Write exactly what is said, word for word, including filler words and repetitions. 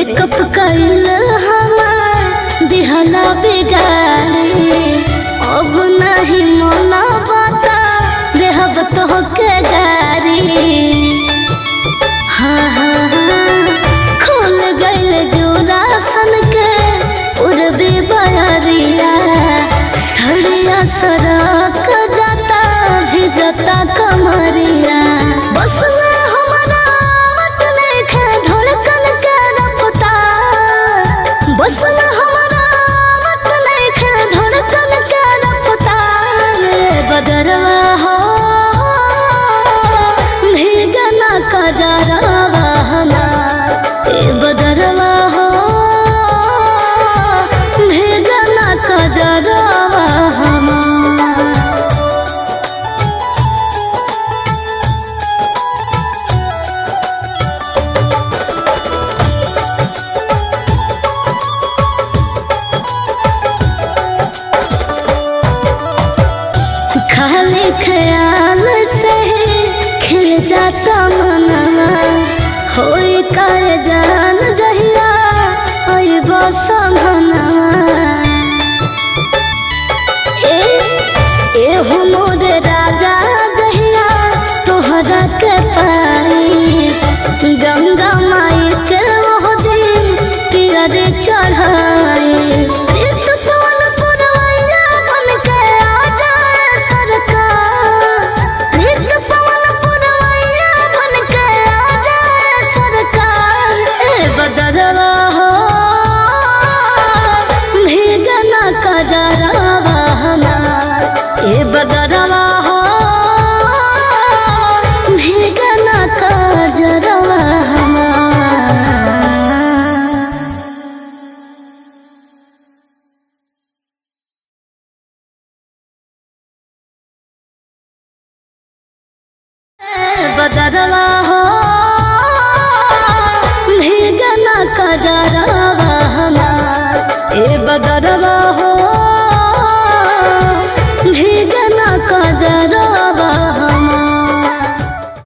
Makeup कइल हमार दिहला बिगाड़ी अब नहीं मना बता देहब तो के गारी। हाँ हाँ हाँ खुल गइल जोरा सन के उर्बी बयरिया सड़िया सड़क जाता भी जाता कमरिया। बस में हमारा मत देखे धड़कन के रफ्ता बस में हमारा मत देखे धड़कन के रफ्ता बदरवा हो भीगना कजरवा हमार ए बदरवा हो भीगना कजरवा हमार। खाली ख्याल से खिल जाता मनवा होई कर जान जहिया होई बसमनवा। ए ए हो मोर राजा जहिया तोहरा के पाई गंगा माई के वो दिन पियर चढ़ाई। बदरवा हो भीगना कजरवा हमार ए बदरवा हो भीगना कजरवा हमार। बदरवा हो भीगना कजरवा हमार ए बदरवा